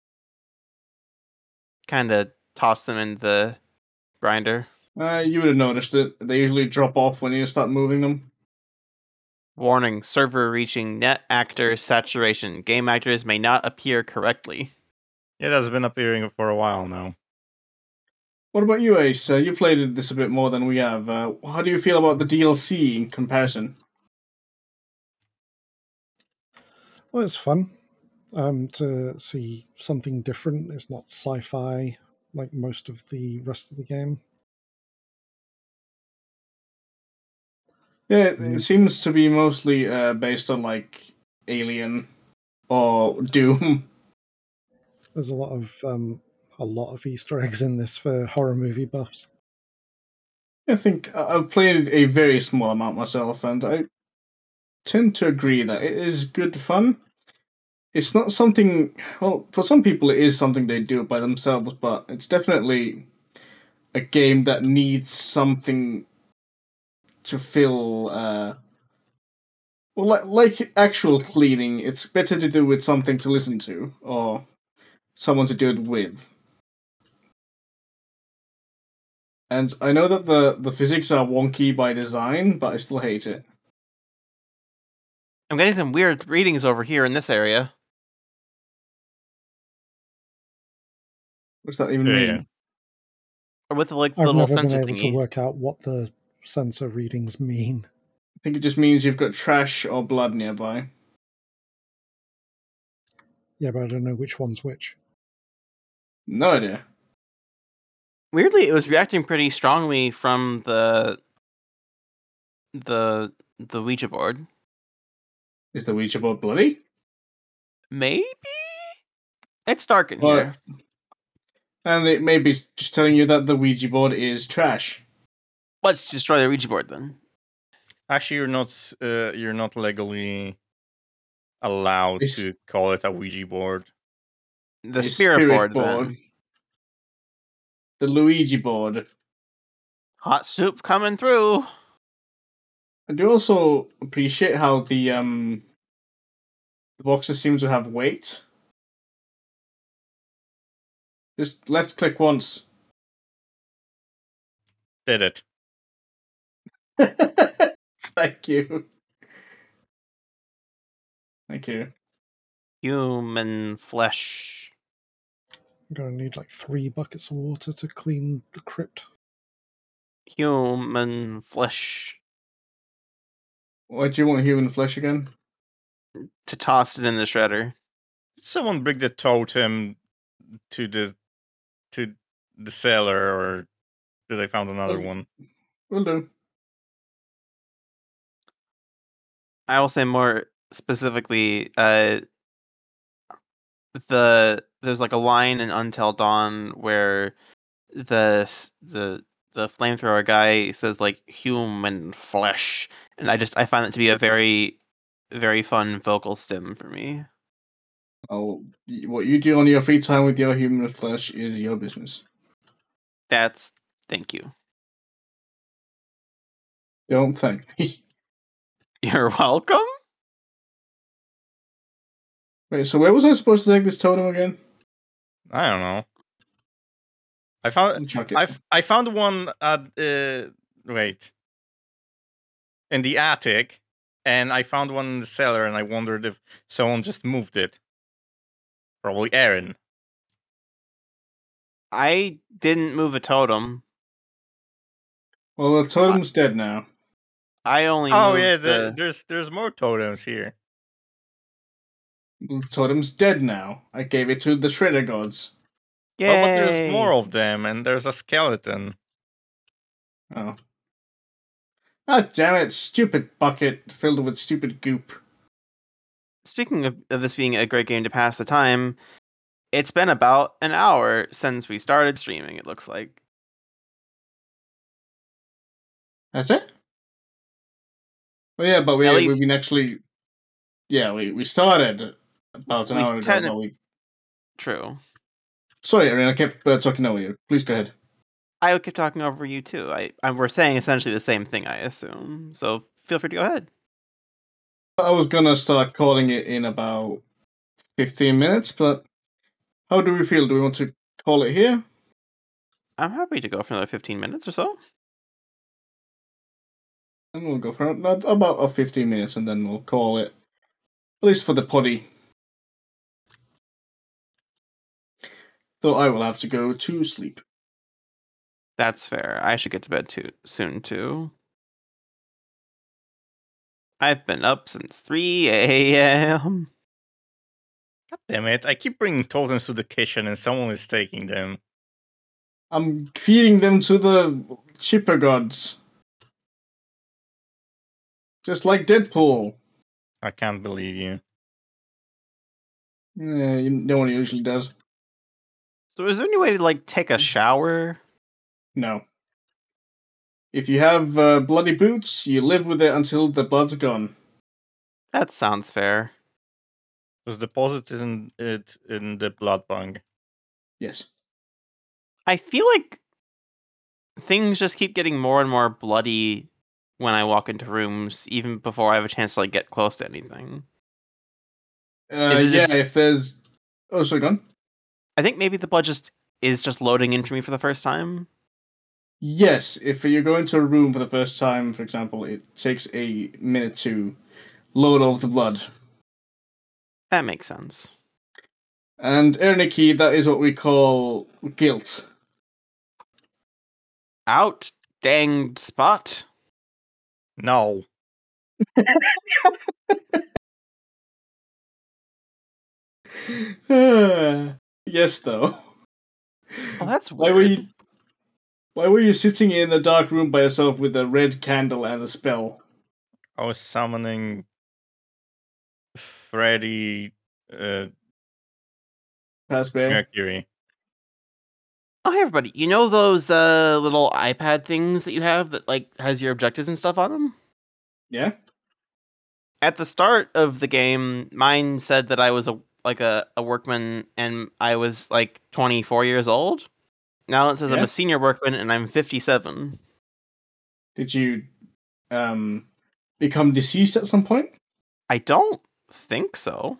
Speaker 3: Kind of tossed them in the grinder.
Speaker 1: Uh, you would have noticed it. They usually drop off when you start moving them.
Speaker 3: Warning, server reaching net actor saturation. Game actors may not appear correctly.
Speaker 4: It has been appearing for a while now.
Speaker 1: What about you, Ace? Uh, you played this a bit more than we have. Uh, how do you feel about the D L C in comparison?
Speaker 2: Well, it's fun um, to see something different. It's not sci-fi like most of the rest of the game.
Speaker 1: Yeah, it,
Speaker 2: Mm.
Speaker 1: it seems to be mostly uh, based on like Alien or Doom.
Speaker 2: There's a lot of um, a lot of Easter eggs in this for horror movie buffs.
Speaker 1: I think I- I've played a very small amount myself, and I tend to agree that it is good fun. It's not something, well, for some people it is something they do by themselves, but it's definitely a game that needs something to fill, uh, well, like, like actual cleaning, it's better to do with something to listen to, or someone to do it with. And I know that the, the physics are wonky by design, but I still hate it.
Speaker 3: I'm getting some weird readings over here in this area.
Speaker 1: What's that even
Speaker 4: Yeah,
Speaker 1: mean?
Speaker 4: yeah.
Speaker 3: Or with the like
Speaker 2: I've
Speaker 3: little
Speaker 2: never been
Speaker 3: sensor
Speaker 2: able to
Speaker 3: thingy.
Speaker 2: work out what the sensor readings mean.
Speaker 1: I think it just means you've got trash or blood nearby.
Speaker 2: Yeah, but I don't know which one's which.
Speaker 1: No idea.
Speaker 3: Weirdly, it was reacting pretty strongly from the the the Ouija board.
Speaker 1: Is the Ouija board bloody?
Speaker 3: Maybe it's dark in
Speaker 1: Or-
Speaker 3: here.
Speaker 1: And it may be just telling you that the Ouija board is trash.
Speaker 3: Let's destroy the Ouija board then.
Speaker 4: Actually, you're not s- uh, you're not legally allowed
Speaker 1: It's-
Speaker 4: to call it a Ouija board.
Speaker 3: The
Speaker 1: A
Speaker 3: spirit, board, then.
Speaker 1: The Luigi board.
Speaker 3: Hot soup coming through.
Speaker 1: I do also appreciate how the um the boxes seem to have weight. Just left click once.
Speaker 4: Did it?
Speaker 1: Thank you. Thank you.
Speaker 3: Human flesh.
Speaker 2: I'm going to need like three buckets of water to clean the crypt.
Speaker 3: Human flesh.
Speaker 1: Why do you want human flesh again?
Speaker 3: To toss it in the shredder.
Speaker 4: Did someone bring the totem to the to the cellar, or did I found another
Speaker 1: Oh.
Speaker 4: one?
Speaker 1: Will do.
Speaker 3: I will say more specifically, uh, the there's like a line in Until Dawn where the the the flamethrower guy says like human flesh, and I just I find that to be a very very fun vocal stim for me.
Speaker 1: Oh, y- what you do on your free time with your human flesh is your business.
Speaker 3: That's thank you.
Speaker 1: Don't thank me.
Speaker 3: You're welcome.
Speaker 1: Wait, so where was I supposed to take this totem again?
Speaker 4: I don't know. I found
Speaker 1: I'll chuck it.
Speaker 4: I I found one at uh wait in the attic, and I found one in the cellar, and I wondered if someone just moved it. Probably Aaron.
Speaker 3: I didn't move a totem.
Speaker 1: Well, the totem's dead now.
Speaker 3: I only
Speaker 4: Oh
Speaker 3: moved
Speaker 4: yeah,
Speaker 3: the,
Speaker 4: there, there's there's more totems here.
Speaker 1: The totem's dead now. I gave it to the Shredder gods.
Speaker 4: Oh, but there's
Speaker 3: Yay!
Speaker 4: more of them, and there's a skeleton.
Speaker 1: Oh. Ah, damn it! Stupid bucket filled with stupid goop.
Speaker 3: Speaking of, of this being a great game to pass the time, it's been about an hour since we started streaming, it looks like.
Speaker 1: That's it? Oh yeah, but we,
Speaker 3: At
Speaker 1: we've
Speaker 3: least-
Speaker 1: been actually... Yeah, we, we started about an
Speaker 3: We
Speaker 1: hour ago.
Speaker 3: techni-
Speaker 1: but we...
Speaker 3: True.
Speaker 1: Sorry, Erin, I kept uh, talking over you. Please go ahead.
Speaker 3: I kept talking over you too. I, I we're saying essentially the same thing, I assume. So feel free to go ahead.
Speaker 1: I was gonna start calling it in about fifteen minutes, but how do we feel? Do we want to call it here?
Speaker 3: I'm happy to go for another fifteen minutes or so.
Speaker 1: And we'll go for about about fifteen minutes, and then we'll call it, at least for the poddy. Though I will have to go to sleep.
Speaker 3: That's fair. I should get to bed too soon too. I've been up since three a.m.
Speaker 4: God damn it! I keep bringing totems to the kitchen, and someone is taking them.
Speaker 1: I'm feeding them to the chipper gods. Just like Deadpool.
Speaker 4: I can't believe you.
Speaker 1: Yeah, you, no one usually does.
Speaker 3: So is there any way to like take a shower?
Speaker 1: No. If you have uh, bloody boots, you live with it until the blood's gone.
Speaker 3: That sounds fair.
Speaker 4: Was deposited in it in the blood bank.
Speaker 1: Yes.
Speaker 3: I feel like things just keep getting more and more bloody when I walk into rooms, even before I have a chance to like get close to anything.
Speaker 1: Uh,
Speaker 3: Is it
Speaker 1: yeah,
Speaker 3: just-
Speaker 1: if there's... Oh, sorry, gone.
Speaker 3: I think maybe the blood just is just loading into me for the first time.
Speaker 1: Yes, if you go into a room for the first time, for example, it takes a minute to load all of the blood.
Speaker 3: That makes sense.
Speaker 1: And Erniki, that is what we call guilt.
Speaker 3: Out danged spot.
Speaker 4: No.
Speaker 1: yes, though.
Speaker 3: Oh, that's
Speaker 1: Why
Speaker 3: weird.
Speaker 1: were you? Why were you sitting in a dark room by yourself with a red candle and a spell?
Speaker 4: I was summoning Freddy uh,
Speaker 1: Fazbear.
Speaker 4: Mercury.
Speaker 3: Oh, hey everybody! You know those uh, little iPad things that you have that like has your objectives and stuff on them?
Speaker 1: Yeah.
Speaker 3: At the start of the game, mine said that I was a like a, a workman and I was like twenty-four years old. Now it says I'm
Speaker 1: Yeah.
Speaker 3: a senior workman and I'm fifty-seven.
Speaker 1: Did you um become deceased at some point?
Speaker 3: I don't think so.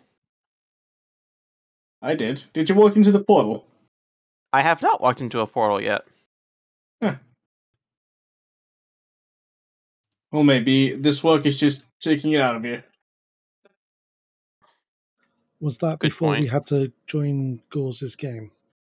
Speaker 1: I did. Did you walk into the portal?
Speaker 3: I have not walked into a portal yet.
Speaker 1: Or maybe this work is just taking it out of you.
Speaker 2: Was that
Speaker 3: Good
Speaker 2: before we
Speaker 3: point.
Speaker 2: had to join Gauze's game?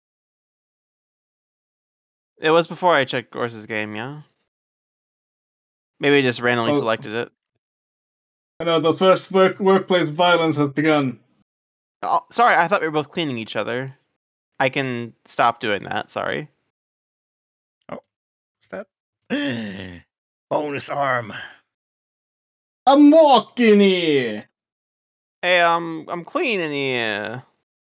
Speaker 3: It was before I checked Gorse's game, yeah. Maybe I just randomly
Speaker 1: Oh.
Speaker 3: selected it.
Speaker 1: I know the first work workplace violence has begun.
Speaker 3: Oh, sorry, I thought we were both cleaning each other. I can stop doing that, sorry.
Speaker 4: What's that? Bonus arm.
Speaker 1: I'm walking here.
Speaker 3: Hey, um, I'm cleaning here.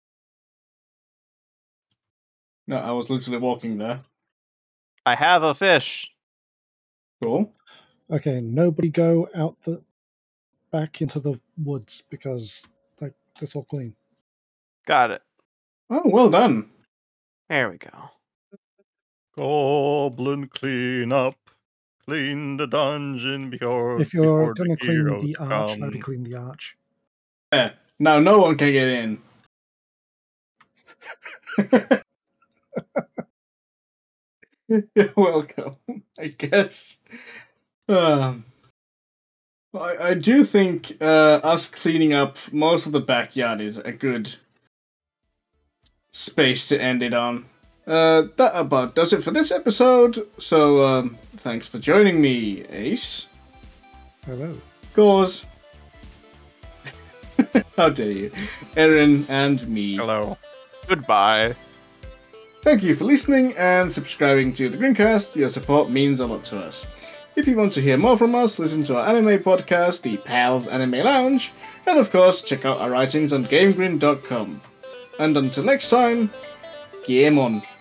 Speaker 1: No, I was literally walking there.
Speaker 3: I have a fish.
Speaker 1: Cool.
Speaker 2: Okay, nobody go out the back into the woods because like that's all clean.
Speaker 3: Got it.
Speaker 1: Oh, well done.
Speaker 3: There we go.
Speaker 4: Goblin cleanup. Clean the dungeon before,
Speaker 2: If you're
Speaker 4: before
Speaker 2: going to
Speaker 4: the
Speaker 2: clean
Speaker 4: heroes
Speaker 2: the arch,
Speaker 4: come.
Speaker 2: nobody clean the arch.
Speaker 1: Yeah. Now no one can get in. You're welcome, I guess. Um, I, I do think uh, us cleaning up most of the backyard is a good space to end it on. Uh, that about does it for this episode. So, um, thanks for joining me, Ace.
Speaker 2: Hello.
Speaker 1: Gauze. How dare you? Erin and me.
Speaker 4: Hello.
Speaker 3: Goodbye.
Speaker 1: Thank you for listening and subscribing to the Greencast. Your support means a lot to us. If you want to hear more from us, listen to our anime podcast, the Pals Anime Lounge, and of course, check out our writings on GameGrin dot com. And until next time, game on.